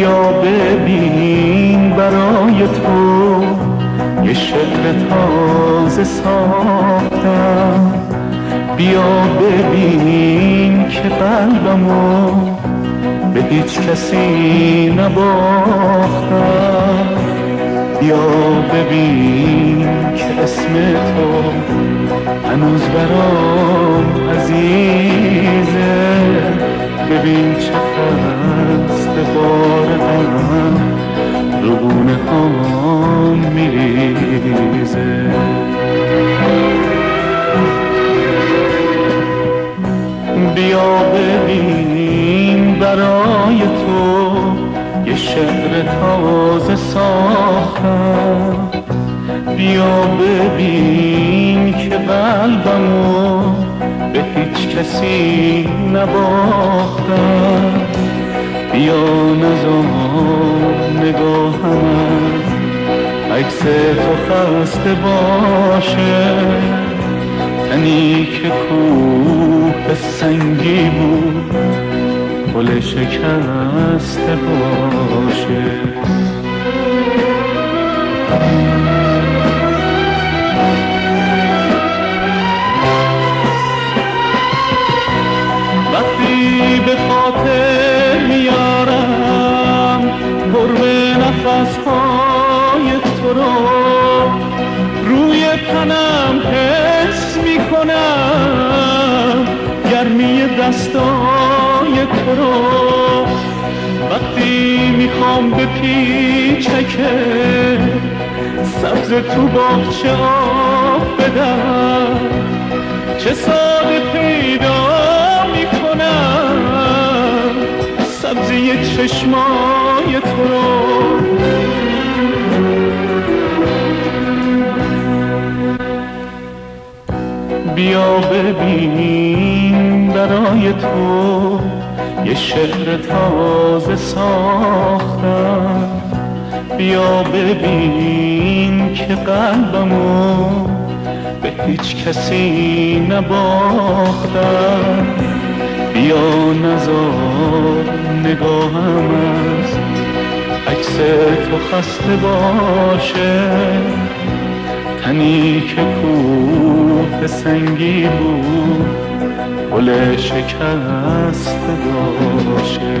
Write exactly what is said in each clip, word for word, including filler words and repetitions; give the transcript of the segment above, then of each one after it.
بیا ببین برای تو یه شعر تازه ساختم. بیا ببین که قلبمو به هیچ کسی نباختم. بیا ببین که اسم تو هنوز برام عزیزه. ببین چه خسته بارم رو گونه هام میریزه. بیا ببین برای تو یه شعر تازه ساختم. بیا ببین که قلبمو به هیچ کسی نباختم. بیا نزار نگاهم عکس تو خسته باشه. تنی که کوه سنگی بود گل شکسته باشه. وقتی به خاطر میارم قرب نفسهای تو رو، روی تنم حس میکنم گرمی دستای تو رو. وقتی میخوام به پیچکه سبز تو باغچه آب بدم، چه ساده پیدا میکنم سبزی چشمای تو رو. بیا ببین برای تو یه شعر تازه ساختم. بیا ببین که قلبمو به هیچ کسی نباختم. بیا نزار نگاهم از عکس تو خسته باشه. تنی که کوه سنگی بود گل شکسته باشه.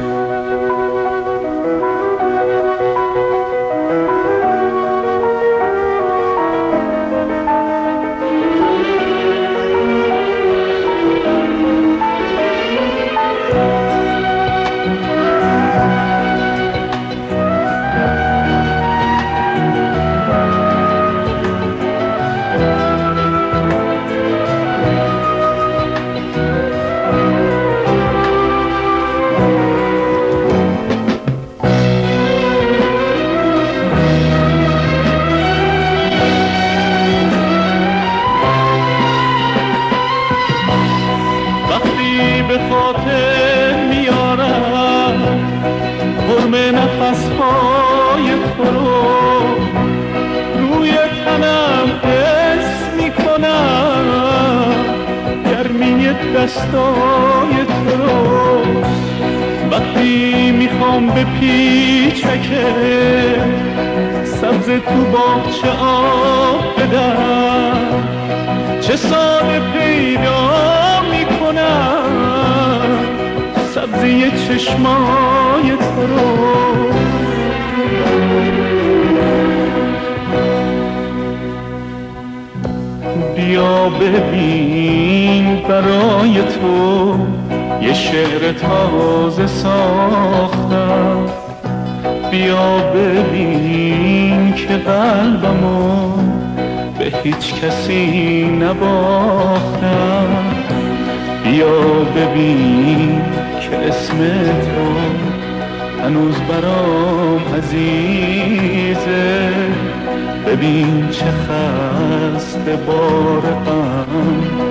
به خاطر میارم حرم نفسهای تو رو، روی تنم حس میکنم گرمی دستای تو رو. وقتی میخوام به پیچکه سبز تو باغچه آب بدم، چه ساده پیدا سبزی چشمای تو رو. بیا ببین برای تو یه شعر تازه ساختم. بیا ببین که قلبمو به هیچ کسی نباختم. بیا ببین که اسم تو هنوز برام عزیزه. ببین چه خسته بارم